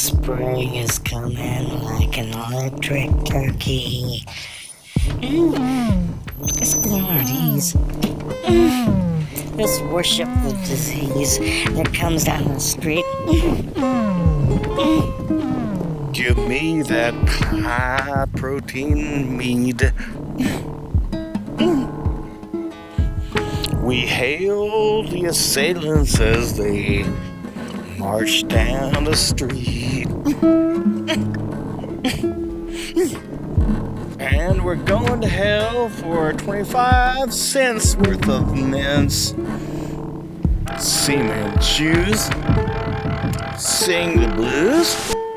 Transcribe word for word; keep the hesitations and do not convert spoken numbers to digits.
Spring is coming like an electric turkey. Mm. Let's go at ease. Mm. Let's worship the disease that comes down the street. Mm. Give me that high protein mead. We hail the assailants as they march down the street. And we're going to hell for twenty-five cents worth of mints. Semen shoes. Sing the blues.